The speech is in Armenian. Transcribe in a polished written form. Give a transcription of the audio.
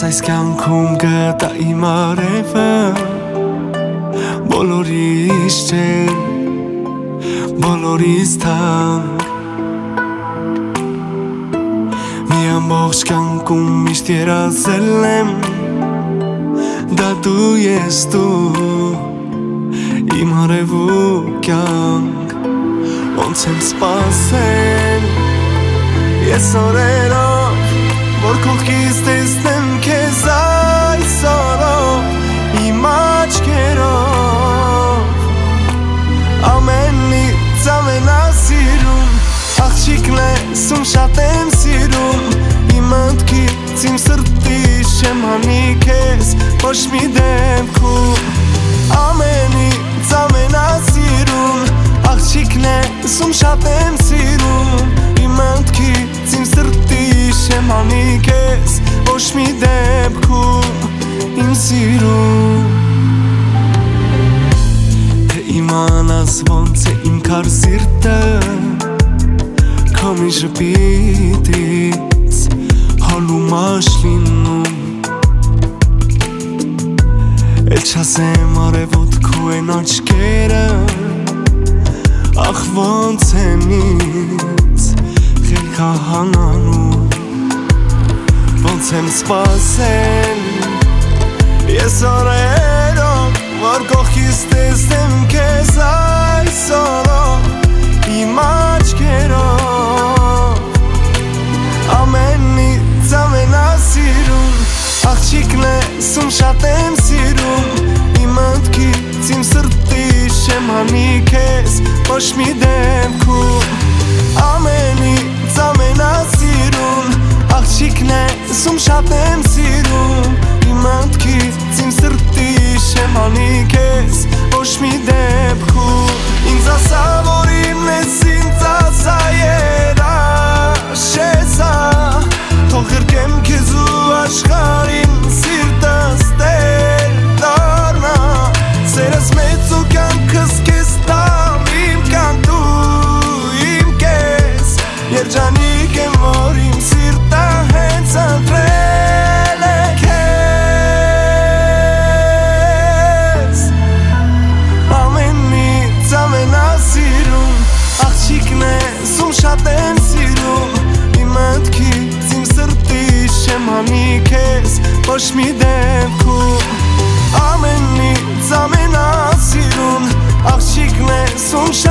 այս կյանքում գտա իմ արևը բոլորիս չէ բոլորիս թանկ մի ամբողջ կյանքում միշտ երազել եմ դա դու ես դու իմ արևու կյանք ոնց եմ սպասել ես օրերով որ կողքից տեսնեմ քեզ այսօրով իմ աչքերով ամենից ամենասիրուն աղջիկն ես ում շատ եմ սիրում իմ մտքից իմ սրտից չեմ հանի քեզ ոչ մի դեպքում ամենից ամենասիրուն աղջիկն ես ում շատ եմ սիրում իմ մտքից իմ սրտից չեմ հանի քեզ ոչ մի դեպքում իմ սիրուն թե իմանաս ոնց է իմ քար սիրտը քո մի ժպիտից հալումաշ լինում էլ չասեմ արևոտ քո են աչքերը ախ ոնց են ինձ խելքահանանում ոնց եմ սպասել ես օրերով որ կողքից տեսնեմ քեզ այսօրով իմ աչքերով ամենից ամենասիրուն աղջիկն ես ում շատ եմ սիրում իմ մտքից իմ սրտից չեմ հանի քեզ ոչ մի դեպքում ամենից ամենասիրուն աղջիկն ես ում շատ եմ սիրում իմ մտքից իմ սրտից չեմ հանի քեզ ոչ մի դեպքում ինձ ասա որ իմն ես ինձ ասա երաշեցա թող գրկեմ քեզ ու աշխարհին սիրտս տեր դառնա սերս մեծ ու կյանքս քեզ տամ իմ կյանք դու իմ կես երջանիկ եմ որ իմ սիրտը հենց ընտրել է քեզ ամենից ամենասիրուն աղջիկն ես ում շատ եմ սիրում իմ մտքից իմ սրտից չեմ հանի քեզ ոչ մի դեպքում ամենից ամենասիրուն աղջիկն ես ում